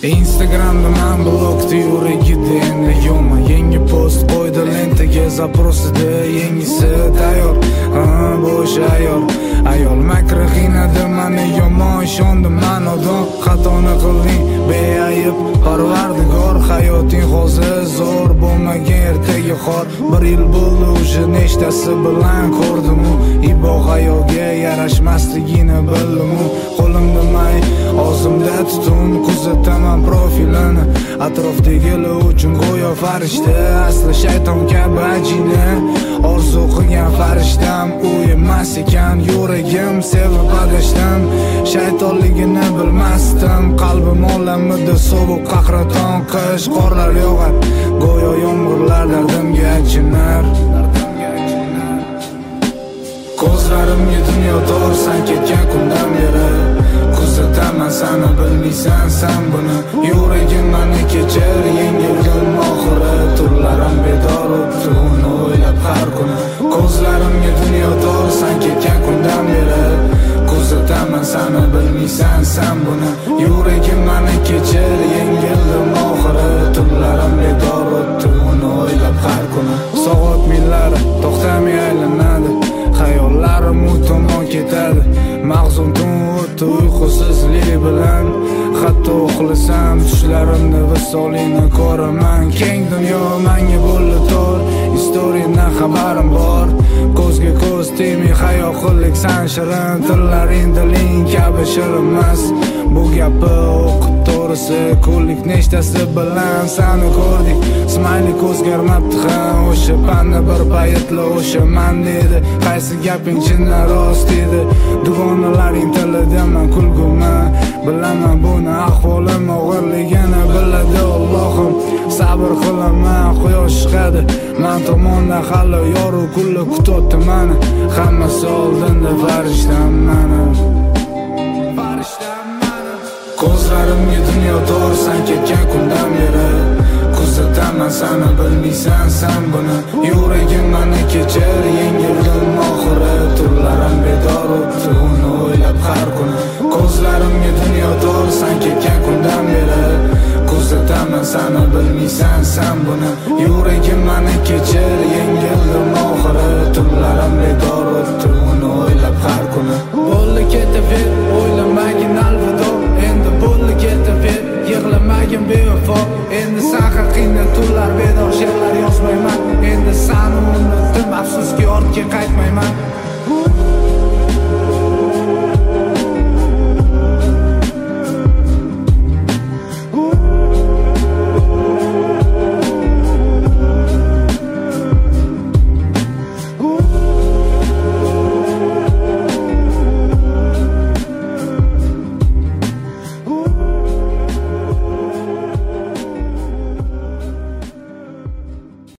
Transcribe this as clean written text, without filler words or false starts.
Instagramda men blokda yuragida endi yo'qman. Yangi post qo'ydi lentaga zaprosida, yangisi tayyor. Bo'sh ayol makri qiynadi meni, yomon ishondim men odam. Xatoni qilding beayb Parvardigor, hayoting hozir zo'r bo'lmagan ertaga xor. Bir yil bo'ldi o'sha nechtasi bilan ko'rdim u ibo hayoga yarashmasligini bildim u. Qo'limda may og'zimda tutun kuzataman profilini, atrofdagilar uchun go'yo farishta, asli shayton kabi ajina. Orzu qilgan farishtam u emas ekan, yuragim sevib adashdim, shaytonligini bilmasdim. Qalbim olamida sovuq qahraton qish qorlar yog'ar, go'yo yomg'irlar dardimga achinar. Ko'zlarimga dunyo tor, san ketgan kundan beri kuzataman seni, bilmaysan sen buni. Yuragim meni kechir, yengildim oxiri, turlarim bedor o'tdi uni o'ylab har kuni. Ko'zlarimga dunyo tor, san ketgan kundan beri kuzataman seni, bilmaysan sen buni. Yuragim meni kechir, yengildim oxiri, turlarim bedor o'tdi uni o'ylab har kuni. Soat millari to'xtamay aylanadi, hayollarim u tomon ketadi. Mag'zum tun o'tdi uyqusizlik bilan, hatto uxlasam tushlarimda visolini ko'raman. Keng dunyo menga bo'ldi tor, istoriyadan xabarim bor. Ko'zga ko'z tegmay hayo qildik san shirin, tillaring diling kabi shirinmas. Bu gapi o'qib to'g'risi kunlik nechtasi bilan seni ko'rdik. Smaylik o'zgarmabdi ham, o'sha panna bir paytlar o'sha man dedi. Qaysi gaping chindan rost edi, dugonalaring tilida men kulguman. Bilaman buni ahvolim og'irligini biladi Allohim. Sabr qilaman, quyosh chiqadi men tomondan, hali yoru kunlar kutibdi meni. Hammasi oldinda farishtam meni. Ko'zlarimga dunyo tor, san ketgan kundan beri kuzataman seni, bilmaysan sen buni. Yuragim meni kechir, yengildim oxiri, turlarim bedor o'tdi uni o'ylab har kuni. Ko'zlarimga dunyo tor, san ketgan kundan beri kuzataman seni, bilmaysan sen buni. Yuragim meni kechir, yengildim oxiri, turlarim bedor o'tdi uni o'ylab har kuni.